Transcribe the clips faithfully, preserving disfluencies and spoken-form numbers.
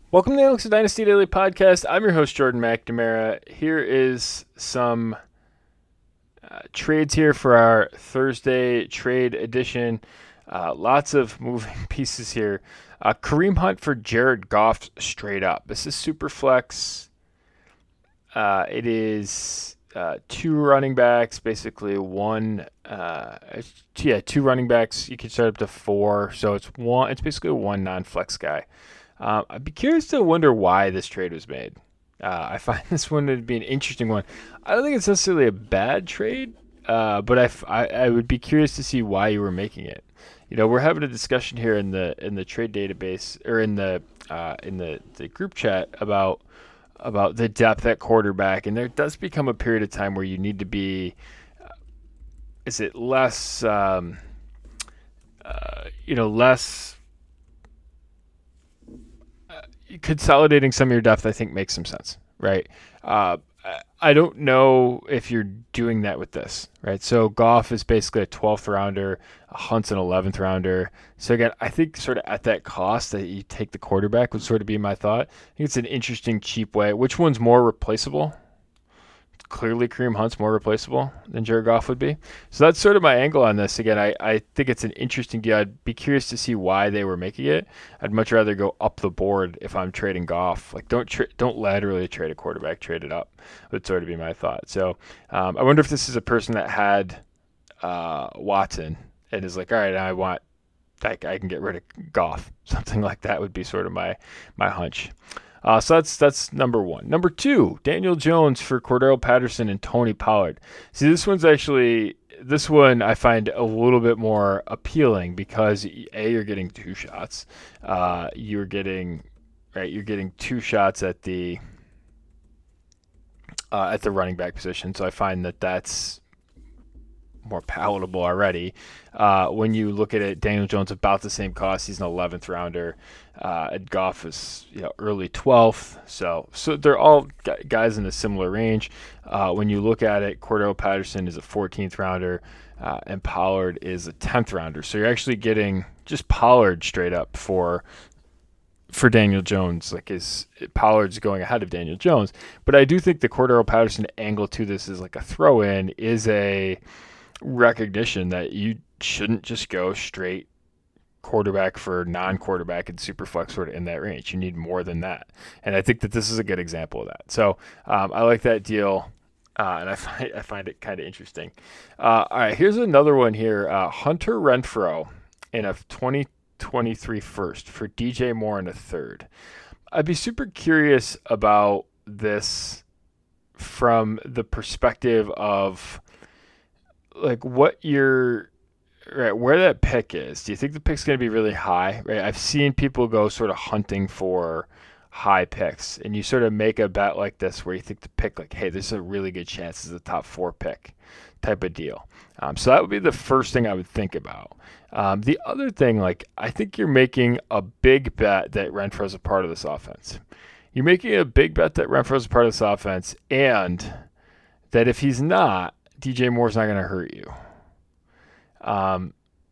Welcome to the Alex Dynasty Daily Podcast. I'm your host, Jordan McNamara. Here is some uh, trades here for our Thursday trade edition. Uh, lots of moving pieces here. Uh, Kareem Hunt for Jared Goff straight up. This is super flex. Uh, it is uh, two running backs, basically one. Uh, yeah, two running backs. You can start up to four, so it's one. It's basically one non-flex guy. Um, I'd be curious to wonder why this trade was made. Uh, I find this one to be an interesting one. I don't think it's necessarily a bad trade, uh, but I, I, I would be curious to see why you were making it. You know, we're having a discussion here in the in the trade database or in the uh, in the, the group chat about about the depth at quarterback, and there does become a period of time where you need to be. Uh, is it less? Um, uh, you know, less. Consolidating some of your depth, I think, makes some sense, right? Uh, I don't know if you're doing that with this, right? So Goff is basically a twelfth rounder, Hunt's an eleventh rounder. So again, I think sort of at that cost that you take the quarterback would sort of be my thought. I think it's an interesting, cheap way. Which one's more replaceable? Clearly Kareem Hunt's more replaceable than Jared Goff would be. So that's sort of my angle on this. Again, I, I think it's an interesting deal. I'd be curious to see why they were making it. I'd much rather go up the board if I'm trading Goff. Like don't tra- don't laterally trade a quarterback, trade it up would sort of be my thought. So um, I wonder if this is a person that had uh, Watson and is like, all right, I want I, I can get rid of Goff. Something like that would be sort of my my hunch. Uh, so that's that's number one. Number two, Daniel Jones for Cordell Patterson and Tony Pollard. See, this one's actually this one I find a little bit more appealing because a you're getting two shots. Uh, you're getting right. You're getting two shots at the uh, at the running back position. So I find that that's more palatable already. Uh, when you look at it, Daniel Jones about the same cost. He's an eleventh rounder. Uh, and Goff is you know early twelfth. So so they're all guys in a similar range. Uh, when you look at it, Cordell Patterson is a fourteenth rounder, uh, and Pollard is a tenth rounder. So you're actually getting just Pollard straight up for for Daniel Jones. Like is Pollard's going ahead of Daniel Jones, but I do think the Cordell Patterson angle to this is like a throw in is a recognition that you shouldn't just go straight quarterback for non-quarterback and super flex sort of in that range. You need more than that. And I think that this is a good example of that. So um, I like that deal. Uh, and I find, I find it kind of interesting. Uh, all right, here's another one here. Uh, Hunter Renfrow in a twenty twenty-three first for D J Moore in a third. I'd be super curious about this from the perspective of like what you're right where that pick is. Do you think the pick's going to be really high? Right, I've seen people go sort of hunting for high picks, and you sort of make a bet like this where you think the pick, like, hey, this is a really good chance this is a top four pick type of deal. Um, so that would be the first thing I would think about. Um, the other thing, like, I think you're making a big bet that Renfro's a part of this offense. You're making a big bet that Renfro's a part of this offense, and that if he's not, D J Moore's not going to hurt you. Um,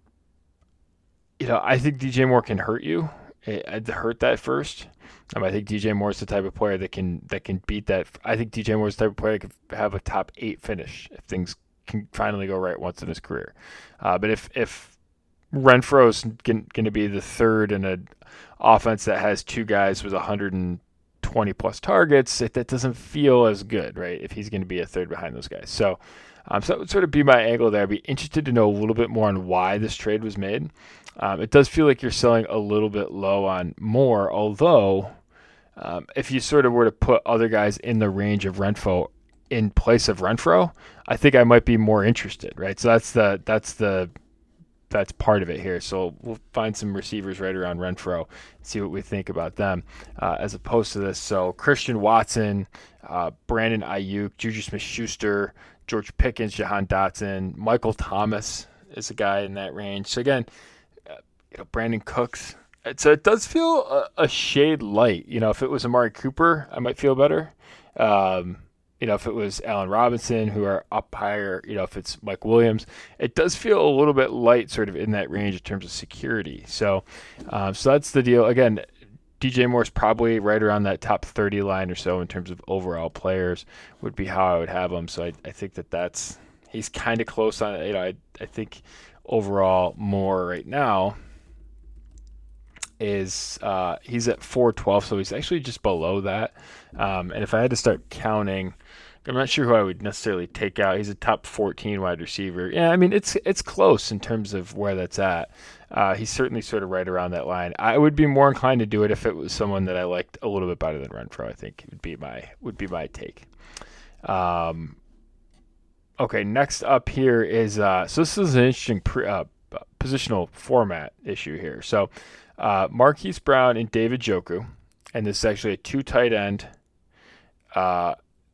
you know, I think D J Moore can hurt you. I'd hurt that first. Um, I think D J Moore's the type of player that can that can beat that. I think D J Moore's the type of player that could have a top eight finish if things can finally go right once in his career. Uh, but if if Renfro's going to be the third in an offense that has two guys with one hundred twenty plus targets, it, that doesn't feel as good, right? If he's going to be a third behind those guys. So, um, so that would sort of be my angle there. I'd be interested to know a little bit more on why this trade was made. Um, it does feel like you're selling a little bit low on Moore, although um, if you sort of were to put other guys in the range of Renfrow in place of Renfrow, I think I might be more interested, right? So that's the that's the that's part of it here. So we'll find some receivers right around Renfrow, see what we think about them uh, as opposed to this. So Christian Watson, uh, Brandon Ayuk, Juju Smith-Schuster, George Pickens, Jahan Dotson, Michael Thomas is a guy in that range. So again, uh, you know, Brandon Cooks. So it does feel a, a shade light. You know, if it was Amari Cooper, I might feel better. Um, You know, if it was Allen Robinson, who are up higher, you know, if it's Mike Williams, it does feel a little bit light sort of in that range in terms of security. So, um, so that's the deal. Again, D J Moore's probably right around that top thirty line or so in terms of overall players would be how I would have him. So I, I think that that's he's kind of close on. You know, I I think overall Moore right now is uh, he's at four twelve, so he's actually just below that. Um, and if I had to start counting, I'm not sure who I would necessarily take out. He's a top fourteen wide receiver. Yeah, I mean it's it's close in terms of where that's at. Uh, he's certainly sort of right around that line. I would be more inclined to do it if it was someone that I liked a little bit better than Renfrow. I think would be my would be my take. Um, okay, next up here is uh, so this is an interesting pre, uh, positional format issue here. So uh, Marquise Brown and David Njoku, and this is actually a two tight end. Uh,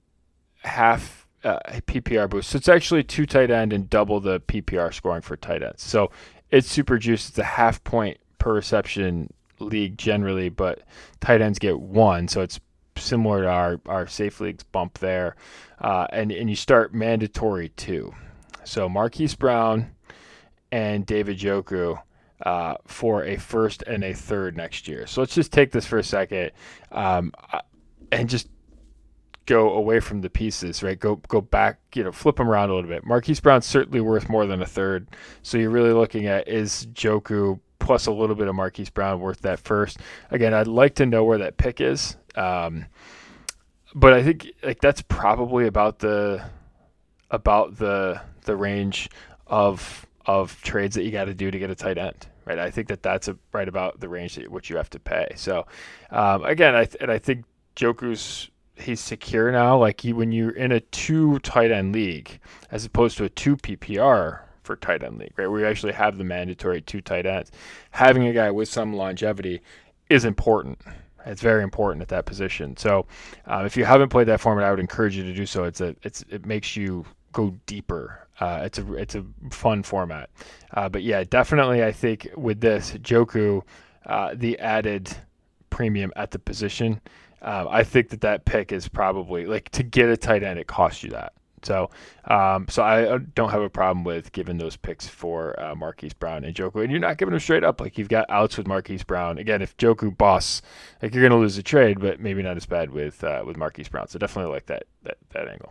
half uh, P P R boost. So it's actually two tight end and double the P P R scoring for tight ends. So it's super juiced. It's a half point per reception league generally, but tight ends get one. So it's similar to our, our safe leagues bump there. Uh, and, and you start mandatory two. So Marquise Brown and David Njoku uh, for a first and a third next year. So let's just take this for a second um, and just go away from the pieces, right? Go go back, you know, flip them around a little bit. Marquise Brown's certainly worth more than a third. So you're really looking at, is Njoku plus a little bit of Marquise Brown worth that first? Again, I'd like to know where that pick is. Um, but I think like that's probably about the about the the range of of trades that you got to do to get a tight end, right? I think that that's a, right about the range that what you have to pay. So um, again, I th- and I think Njoku's he's secure now. Like he, when you're in a two tight end league, as opposed to a two P P R for tight end league, right, where you actually have the mandatory two tight ends, having a guy with some longevity is important. It's very important at that position. So um, if you haven't played that format, I would encourage you to do so. It's a, it's, it makes you go deeper. Uh, it's a, it's a fun format. Uh, but yeah, definitely, I think with this Njoku, uh, the added premium at the position. Um, I think that that pick is probably like to get a tight end, it costs you that. So, um, so I don't have a problem with giving those picks for uh, Marquise Brown and Njoku, and you're not giving them straight up. Like you've got outs with Marquise Brown. Again, if Njoku boss, like you're going to lose the trade, but maybe not as bad with uh, with Marquise Brown. So definitely like that that that angle.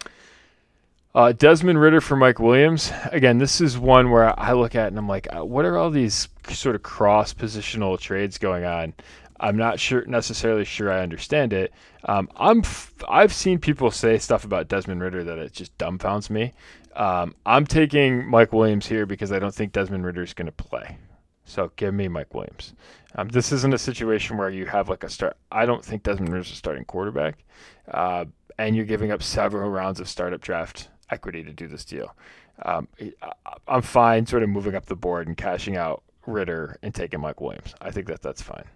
Uh, Desmond Ridder for Mike Williams. Again, this is one where I look at and I'm like, what are all these sort of cross positional trades going on? I'm not sure necessarily sure I understand it. Um, I'm f- I've seen people say stuff about Desmond Ridder that it just dumbfounds me. Um, I'm taking Mike Williams here because I don't think Desmond Ridder is going to play. So give me Mike Williams. Um, this isn't a situation where you have like a start. I don't think Desmond Ridder is a starting quarterback, uh, and you're giving up several rounds of startup draft equity to do this deal. Um, I'm fine sort of moving up the board and cashing out Ridder and taking Mike Williams. I think that that's fine.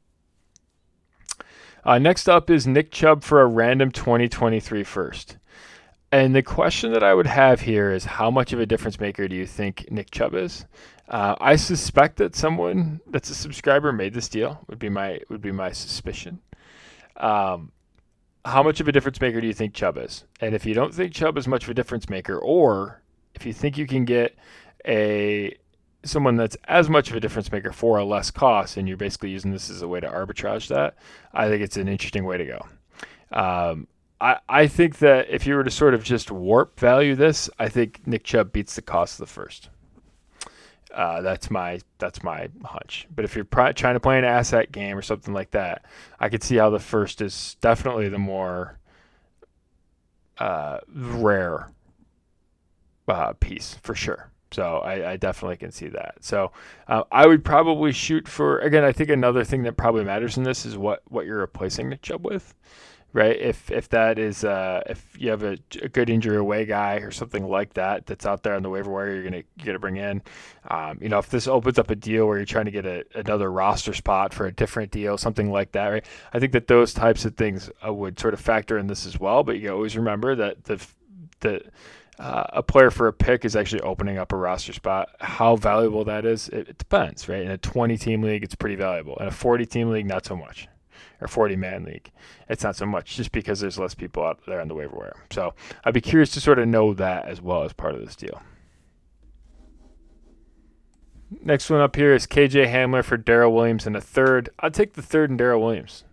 Uh, next up is Nick Chubb for a random twenty twenty-three first. And the question that I would have here is, how much of a difference maker do you think Nick Chubb is? Uh, I suspect that someone that's a subscriber made this deal. Would be my would be my suspicion. Um, how much of a difference maker do you think Chubb is? And if you don't think Chubb is much of a difference maker, or if you think you can get a someone that's as much of a difference maker for a less cost, and you're basically using this as a way to arbitrage that, I think it's an interesting way to go. Um, I, I think that if you were to sort of just warp value this, I think Nick Chubb beats the cost of the first. Uh, that's my that's my hunch. But if you're pr- trying to play an asset game or something like that, I could see how the first is definitely the more uh, rare uh, piece for sure. So I, I definitely can see that. So uh, I would probably shoot for, again, I think another thing that probably matters in this is what, what you're replacing Nick Chubb with, right? If if that is, uh, if you have a, a good injury away guy or something like that that's out there on the waiver wire, you're going to you're gonna bring in. Um, you know, if this opens up a deal where you're trying to get a, another roster spot for a different deal, something like that, right? I think that those types of things uh, would sort of factor in this as well. But you always remember that the the Uh, a player for a pick is actually opening up a roster spot. How valuable that is, it, it depends, right? In a twenty-team league, it's pretty valuable. In a forty-team league, not so much. Or forty-man league, it's not so much, just because there's less people out there on the waiver wire. So I'd be curious to sort of know that as well as part of this deal. Next one up here is K J Hamler for Darrell Williams and a third. I'd take the third and Darrell Williams.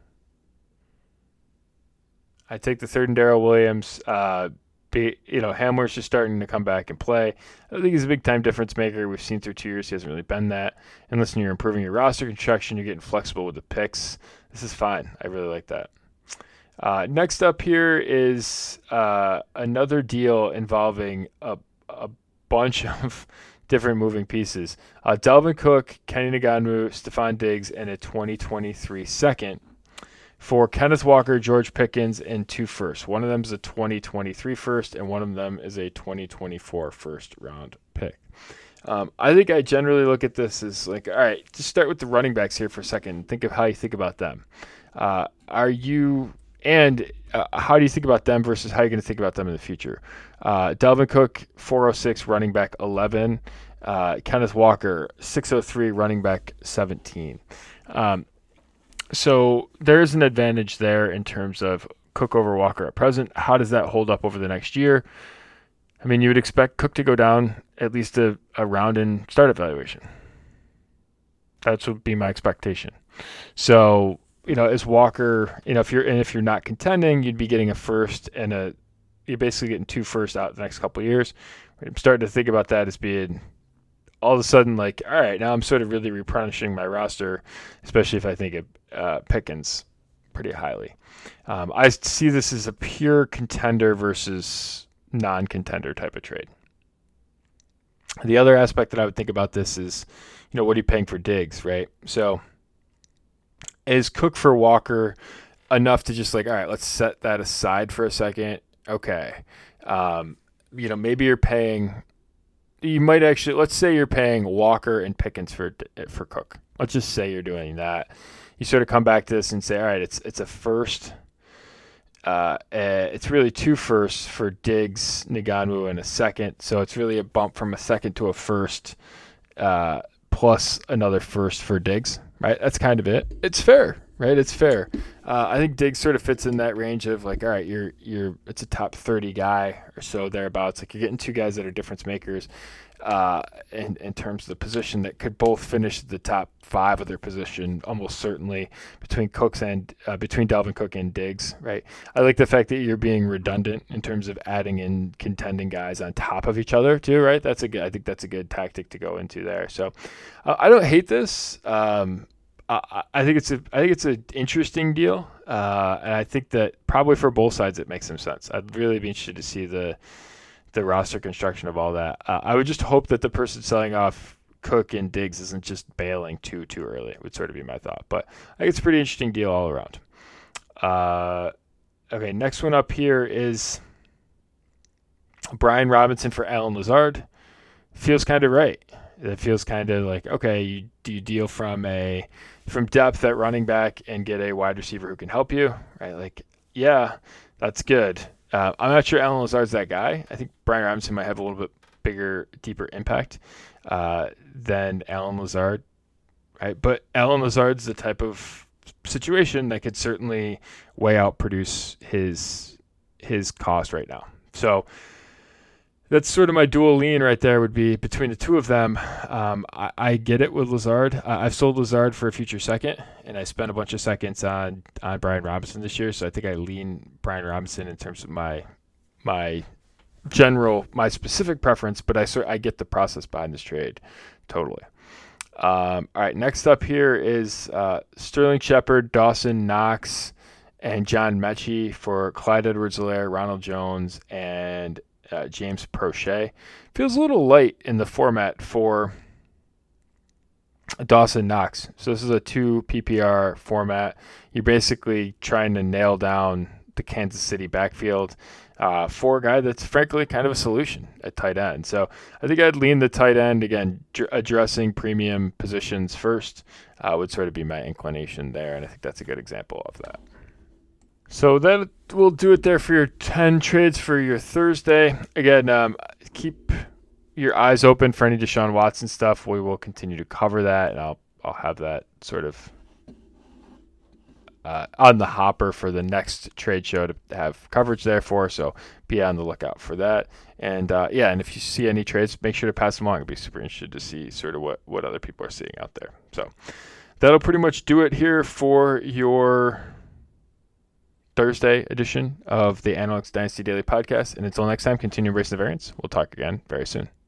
I'd take the third and Darrell Williams. Uh, be, you know, Hamler's just starting to come back and play. I don't think he's a big-time difference maker. We've seen through two years he hasn't really been that. And listen, you're improving your roster construction. You're getting flexible with the picks. This is fine. I really like that. Uh, next up here is uh, another deal involving a, a bunch of different moving pieces. Uh, Dalvin Cook, Kenny Ngannou, Stephon Diggs, and a twenty twenty-three second for Kenneth Walker, George Pickens, and two firsts. One of them is a twenty twenty-three first, and one of them is a twenty twenty-four first round pick. Um, I think I generally look at this as like, all right, just start with the running backs here for a second. Think of how you think about them. Uh, are you and uh, how do you think about them versus how you're going to think about them in the future? Uh, Dalvin Cook, four oh six, running back eleven. Uh, Kenneth Walker, six oh three, running back seventeen. Um, So there's an advantage there in terms of Cook over Walker at present. How does that hold up over the next year? I mean, you would expect Cook to go down at least a, a round in start evaluation. That would be my expectation. So, you know, as Walker, you know, if you're and if you're not contending, you'd be getting a first and a you're basically getting two firsts out the next couple of years. I'm starting to think about that as being all of a sudden like, all right, now I'm sort of really replenishing my roster, especially if I think of uh, Pickens pretty highly. Um, I see this as a pure contender versus non-contender type of trade. The other aspect that I would think about this is, you know, what are you paying for Diggs, right? So is Cook for Walker enough to just like, all right, let's set that aside for a second. Okay. Um, you know, maybe you're paying, you might actually, let's say you're paying Walker and Pickens for for Cook. Let's just say you're doing that. You sort of come back to this and say, all right, it's it's a first. Uh, uh, it's really two firsts for Diggs, Ngannou, and a second. So it's really a bump from a second to a first, uh, plus another first for Diggs, right? That's kind of it. It's fair, right? It's fair. Uh, I think Diggs sort of fits in that range of like, all right, you're you're it's a top thirty guy or so thereabouts. Like you're getting two guys that are difference makers. Uh, in, in terms of the position that could both finish the top five of their position, almost certainly between Cooks and uh, between Dalvin Cook and Diggs, right? I like the fact that you're being redundant in terms of adding in contending guys on top of each other too, right? That's a good, I think that's a good tactic to go into there. So uh, I don't hate this. Um, I, I think it's a, I think it's an interesting deal, uh, and I think that probably for both sides it makes some sense. I'd really be interested to see the. the roster construction of all that. Uh, I would just hope that the person selling off Cook and Diggs isn't just bailing too, too early. It would sort of be my thought. But I think it's a pretty interesting deal all around. Uh, okay, next one up here is Brian Robinson for Allen Lazard. Feels kind of right. It feels kind of like, okay, you, do you deal from a from depth at running back and get a wide receiver who can help you, right? Like, yeah, that's good. Uh, I'm not sure Allen Lazard's that guy. I think Brian Robinson might have a little bit bigger, deeper impact uh, than Allen Lazard, right? But Allen Lazard's the type of situation that could certainly way out produce his his cost right now. So that's sort of my dual lean right there would be between the two of them. Um, I, I get it with Lazard. Uh, I've sold Lazard for a future second, and I spent a bunch of seconds on, on Brian Robinson this year. So I think I lean Brian Robinson in terms of my my general, my specific preference, but I sort I get the process behind this trade totally. Um, all right, next up here is uh, Sterling Shepard, Dawson Knox, and John Mechie for Clyde Edwards-Helaire, Ronald Jones, and Uh, James Prochet. Feels a little light in the format for Dawson Knox. So this is a two P P R format. You're basically trying to nail down the Kansas City backfield uh, for a guy that's frankly kind of a solution at tight end. So I think I'd lean the tight end, again, dr- addressing premium positions first uh, would sort of be my inclination there, and I think that's a good example of that. So that will do it there for your ten trades for your Thursday. Again, um, keep your eyes open for any Deshaun Watson stuff. We will continue to cover that, and I'll I'll have that sort of uh, on the hopper for the next trade show to have coverage there for. So be on the lookout for that. And uh, yeah, and if you see any trades, make sure to pass them along. I'd be super interested to see sort of what, what other people are seeing out there. So that'll pretty much do it here for your Thursday edition of the Analytics Dynasty Daily Podcast. And until next time, continue embracing the variance. We'll talk again very soon.